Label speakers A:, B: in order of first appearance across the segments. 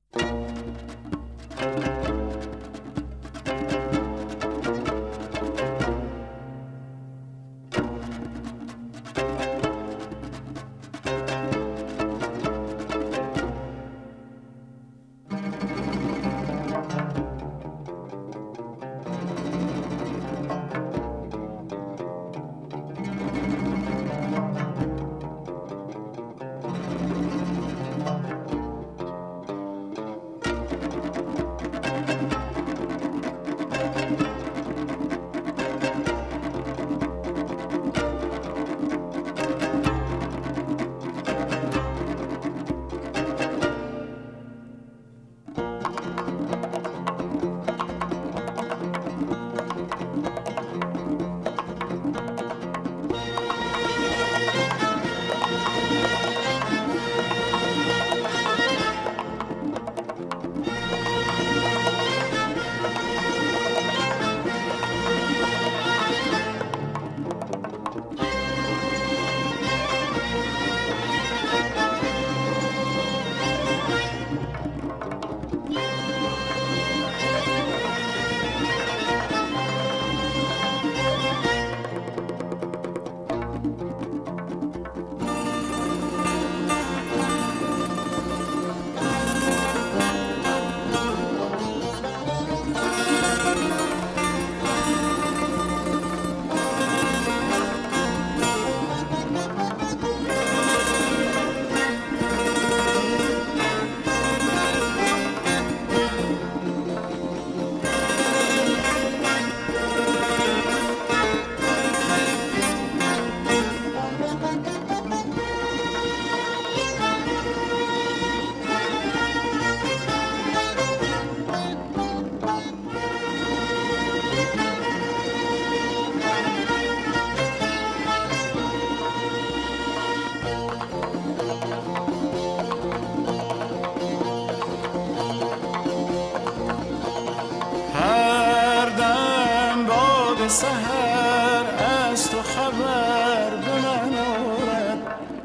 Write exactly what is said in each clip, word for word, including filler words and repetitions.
A: سحر از تو خبر به من آورد،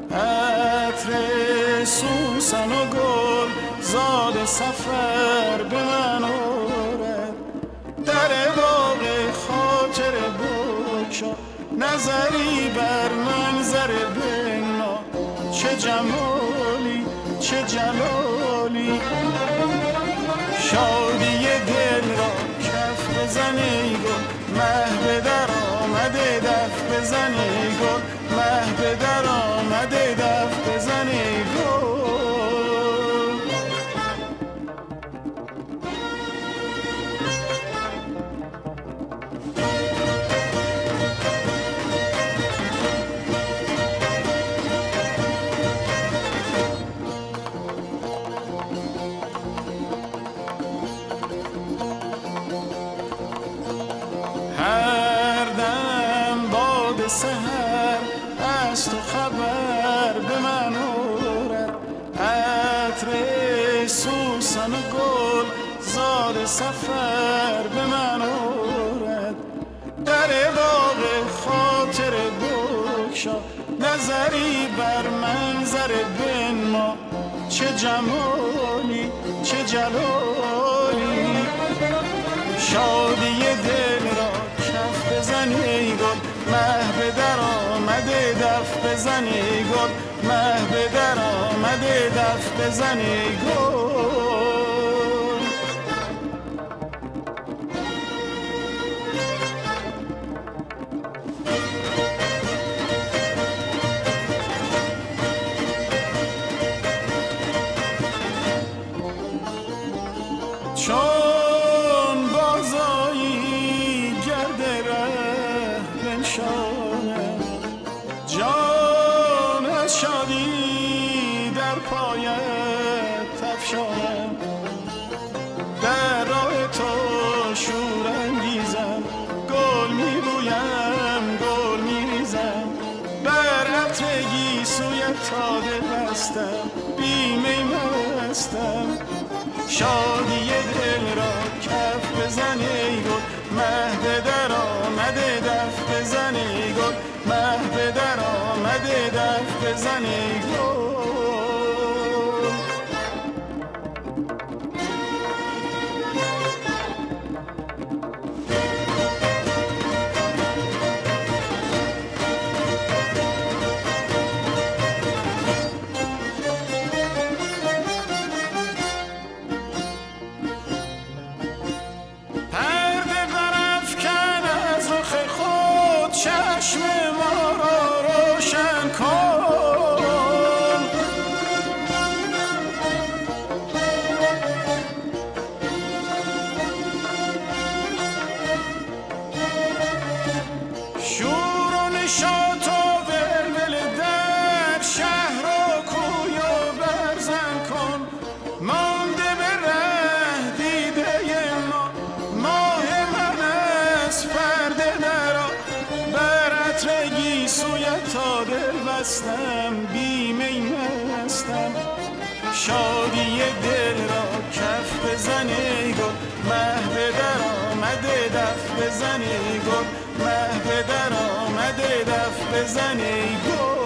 A: عطر سوسن و گل زاد سفر به من آورد. در باغ خاطر بگشا نظری بر منظر بنا، چه جمالی چه جلالی. شادی دل را کف بزنی گل، مه به در آمده دف بزنی گل، مه به در آمده دف بزنی گل. سحر از تو خبر به من آورد، عطر سوسن و گل زاد سفر به من آورد. در باغ خاطر بگشا نظری بر منظر بنما، چه جمالی چه جلالی. شادی دل را کف بزنی گل، مه به در آمده دف بزنی گل، مه به در آمده دف بزنی گل. چون بازایی گرد ره بنشانم، جان از شادی در پایت افشانم. در راه تو شور انگیزم، گل میبویم گل میریزم. بر عطر گیسویت تا دل بستم، بیمه مستم. شادی دل را کف بزنی گل، مه به در آمده دف بزنی گل، مه به در آمده دف بزنی گل. مستم بی می مستم شادی دل را کف بزنی گل مه به در آمده دف بزنی گل مه به در آمده دف بزنی گل